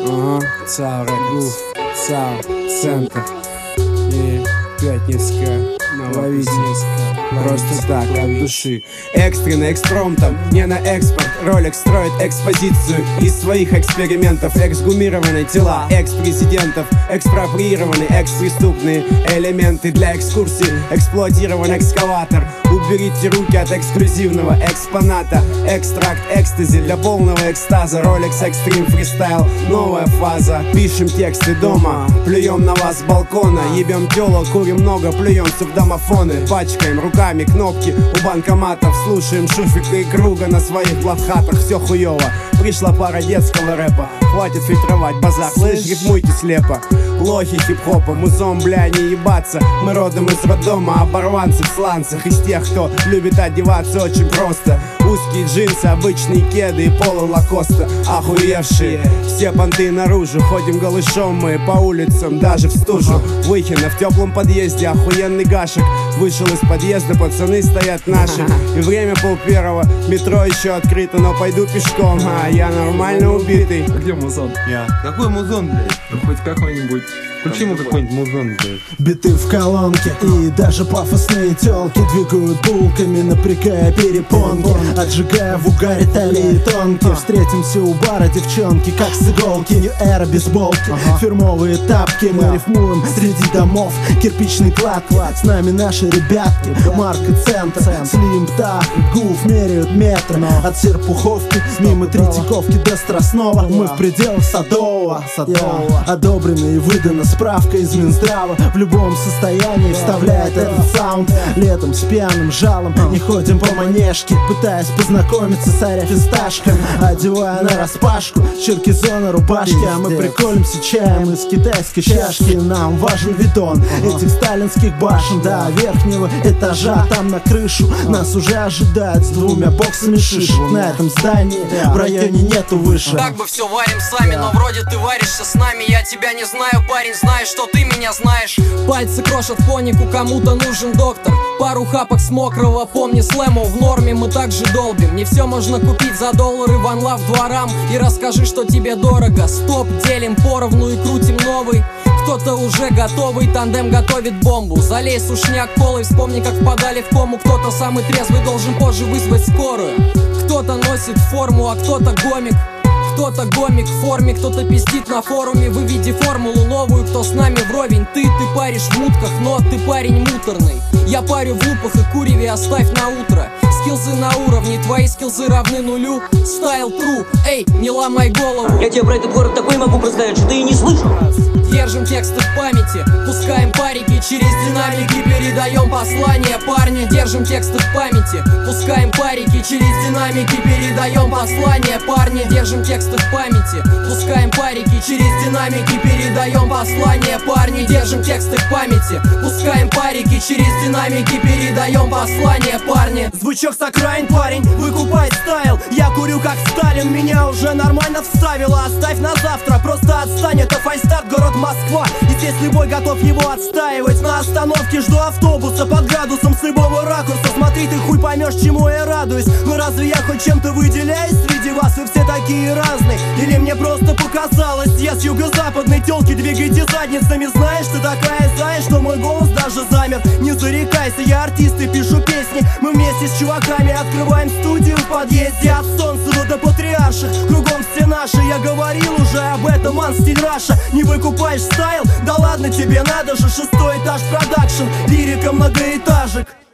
ЦАО Рагуф, ЦАО Центр и Пятницкая. Ловите просто так, от души. Экстренно, экспромтом, не на экспорт. Ролекс строит экспозицию из своих экспериментов. Эксгумированные тела экс-президентов, экспроприированы экс-преступные элементы для экскурсии. Эксплуатирован экскаватор. Уберите руки от эксклюзивного экспоната. Экстракт экстази для полного экстаза. Ролекс экстрим фристайл, новая фаза. Пишем тексты дома, плюем на вас с балкона. Ебем тело, курим много, плюемся в домофоны. Пачкаем руками кнопки у банкоматов. Слушаем Шуфика и Круга на своих лавхатах. Все хуево, пришла пара детского рэпа. Хватит фильтровать базар, слышь, рифмуйте слепо. Лохи хип-хопа, музон, бля, не ебаться. Мы родом из роддома, оборванцы в сланцах. Из тех, кто любит одеваться очень просто. Узкие джинсы, обычные кеды и поло лакоста. Охуевшие, все понты наружу. Ходим голышом мы по улицам, даже в стужу. Выхина в теплом подъезде, охуенный гашек. Вышел из подъезда, пацаны стоят наши. И время 12:30, метро еще открыто, но пойду пешком. Я нормально убитый. Где музон? Какой музон, блядь? Ну хоть какой-нибудь. Включи ему какой-нибудь музон, блядь. Биты в колонке и даже пафосные тёлки двигают булками, напрягая перепонки, отжигая в угаре талии тонкие. Встретимся у бара, девчонки, как с иголки. Нью-эра, бейсболки, фирмовые тапки. Мы рифмуем среди домов, кирпичный клад. С нами наши ребятки, марка центр. Слим, Птах, Гуф меряют метры. От Серпуховки мимо Третьяковки до Страстного. Мы в пределах Садового. Одобрено и выдано справка из Минздрава. В любом состоянии вставляет этот саунд. Летом с пьяным жалом не ходим по манежке, пытаясь познакомиться с аэрофисташками. Одевая на распашку черкизона рубашки. А мы приколимся чаем из китайской чашки. Нам важен видон этих сталинских башен до верхнего этажа. Там на крышу нас уже ожидают с 2 боксами шишек. На этом здании в районе нету выше. Как бы все варим сами, но вроде ты варишься с нами. Я тебя не знаю, парень, знаешь, что ты меня знаешь. Пальцы крошат фонику, кому-то нужен доктор. Пару хапок с мокрого, помни, слэму в норме мы также долбим. Не все можно купить за доллары, ван лав дворам. И расскажи, что тебе дорого. Стоп, делим поровну и крутим новый. Кто-то уже готовый, тандем готовит бомбу. Залей сушняк колой, вспомни, как впадали в кому. Кто-то самый трезвый должен позже вызвать скорую. Кто-то носит форму, а кто-то гомик. Кто-то гомик в форме, кто-то пиздит на форуме. Выведи формулу новую, кто с нами вровень. Ты паришь в мутках, но ты парень муторный. Я парю в лупах и куреве оставь на утро. Скилзы на уровне, твои скилзы равны нулю. Стайл true, эй, не ломай голову. Я тебе про этот город такой могу рассказать, что ты и не слышал. Держим тексты в памяти, пускаем парики через динамики, передаем послание, парни. Держим тексты в памяти, пускаем парики через динамики, передаем послание, парни. Держим тексты в памяти, пускаем парики через динамики, передаем послание, парни. Держим тексты в памяти, пускаем парики через динамики, передаем послание, парни. Звучок с окраин, парень, выкупай стайл. Я курю как Сталин, меня уже нормально вставило. Оставь на завтра, просто отстань, это файстарт, город Москва. И здесь любой готов его отстаивать. На остановке жду автобуса под градусом с любого ракурса. Смотри, ты хуй поймешь, чему я радуюсь. Но разве я хоть чем-то выделяюсь среди вас? Вы все такие разные. Или мне просто показалось? Я с юго-западной тёлки, двигайте задницами. Знаешь, ты такая зая, что мой голос даже замер. Не зарекайся, я артист и пишу песни. Мы вместе с чуваками открываем студию в подъезде. От Солнцева до Патриарших, кругом все наши. Я говорил уже об этом, Ан-стиль Раша. Не выкупаешь стайл? Да ладно тебе, надо же, 6-й этаж продакшн. Лирика многоэтажек.